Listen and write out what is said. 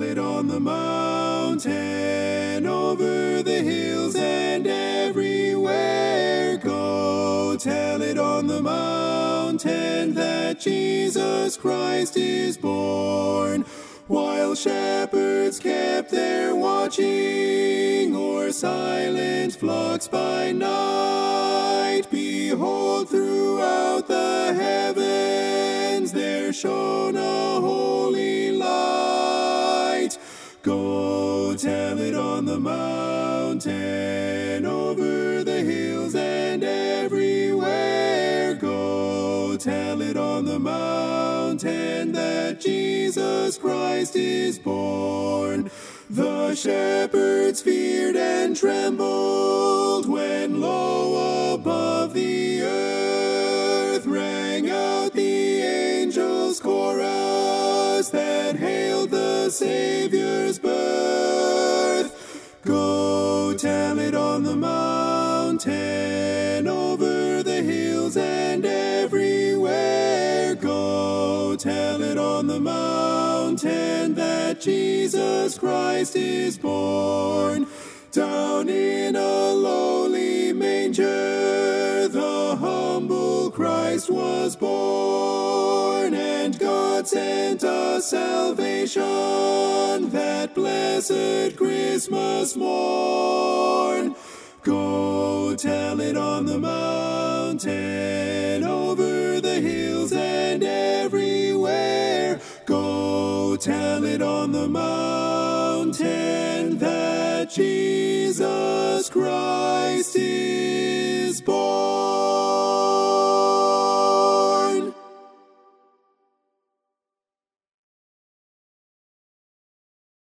it on the mountain, over the hills and everywhere. Go tell it on the mountain that Jesus Christ is born. While shepherds kept their watching o'er silent flocks by night, behold, throughout the heavens there shone a holy light. Go tell it on the mountain, over the hills and everywhere. Go tell it on the mountain that Jesus Christ is born. The shepherds feared and trembled when lo above the earth rang out the angels' chorus that hailed the Savior's birth. Go tell it on the mountain, over the hills and everywhere. Go tell it on the mountain that Jesus Christ is born. Down in a lowly manger the humble Christ was born, and God sent us salvation that blessed Christmas morn. Go tell it on the mountain, over the hills and everywhere. Go tell it on the mountain that Jesus Christ is